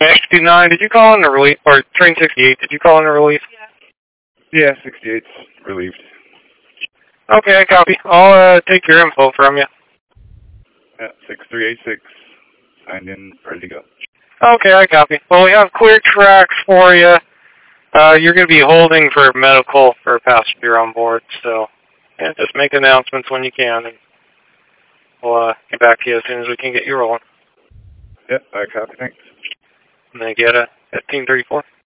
69, did you call in a relief, or train 68, did you call in a relief? Yeah, 68's relieved. Okay, I copy. I'll take your info from you. Yeah, 6386, signed in, ready to go. Okay, I copy. Well, we have clear tracks for you. You're going to be holding for medical for a passenger on board, so yeah, just make announcements when you can, and we'll get back to you as soon as we can get you rolling. Yep, I copy, thanks. And then get a 1534.